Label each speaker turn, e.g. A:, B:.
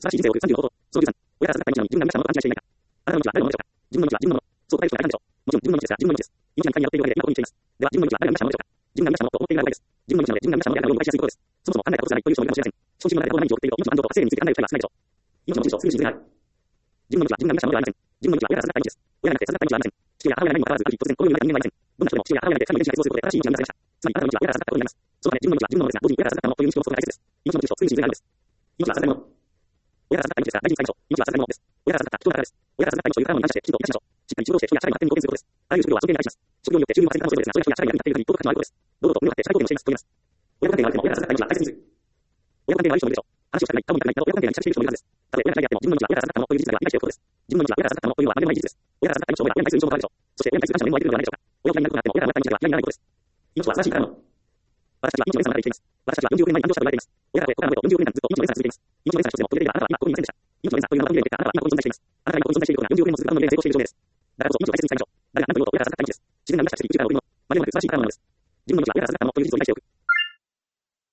A: 素晴らしい人生を送る35こと。その13、親から授かった命なのに自分が見ましたものと勘違いしていないか。あなたの命は誰のものでしょうか。自分の命は自分のもの。そう答える人は誰なんでしょう。もちろん自分の命ですが、自分の命です。命は2回にわたっているわけで今ここに来ています。では自分の命は誰が見ましたものでしょうか。自分が見ましたものと思っている場合です。自分の命なので自分が見ましたものであるのを理解しやすいことです。そもそも考えたことがないという人もいるかもしれません。人の中でどんな日常を送っていると命の安堵とか生理について考える機会は少ないでしょう。命の真実をすぐに知る自分の命は自分が見ましたものではありません。自分の命は親から授かった命です。親がなくて授かった命はありません。父親や母親がないにもかかわらず、ある日突然この世に生まれた人間はありません。どんな人でも父親や母親がいないと神の遺伝子が過ごすことで正しい命を見つけ過ごすことができます。つまりあなたの命は自分のものですが、母人に親から授かったものになりません。自分の命は親から授かった命とは言いません。自分の命は親から授かった命とは言いません。ものという認識を持つことが大切です。命の真実をすぐに知る必要があるんです。命は預かり物。親から授かった命ですが、大事に使いましょう。命は預かり物です。親から授かった人の宝です。親から授かった命という宝物に感謝して、きちんと生かしましょう。しっかり仕事をして、人や社会に発展に貢献することです。あらゆる職業は尊厳に対します。職業によって収入は成立することですが、それが人や社会に役に立っている限り、尊価値のあることです。堂々と胸を張って社会貢献をしています。と言います。親関係がある人も親から授かった命は大切にする。親関係がある人もいるでしょう。話をしたくない、多分痛くないなど親関係が密着している人もいるはずです。たとえ親が嫌いであっても、自分の命は親から授かったものという事実が理解していることです。自分の命は親から授かったものというのは何でもない事実です。親から授かった命を親が親に対する印象もあるでしょう。そして親に対する感謝の念も湧いてくるのではないでしょうか。親が嫌いになることがあっても、親がもらった命では嫌いにならないことです。命は素晴らしい宝物。私たちは命の連鎖の中で生きています。私たちは40億年前に誕生したと言われています。親から子へ子から子へと40億年間ずっと命の連鎖が続いています。命の連鎖が一つでも途切れていたらあなたは今ここにいませんでした。命の連鎖というのはまた途切れていたあなたは今ここに存在しています。あなたが今ここに存在していることが40億年も続くあの連鎖が成功している証明です。だからこそ命を大切に使いましょう。誰が何と言おうと親から授かった命です。自分が生み出した奇跡、宇宙からの贈り物。我々にはふさわしい宝物です。自分の命は親から授かったものという事実を理解しておく。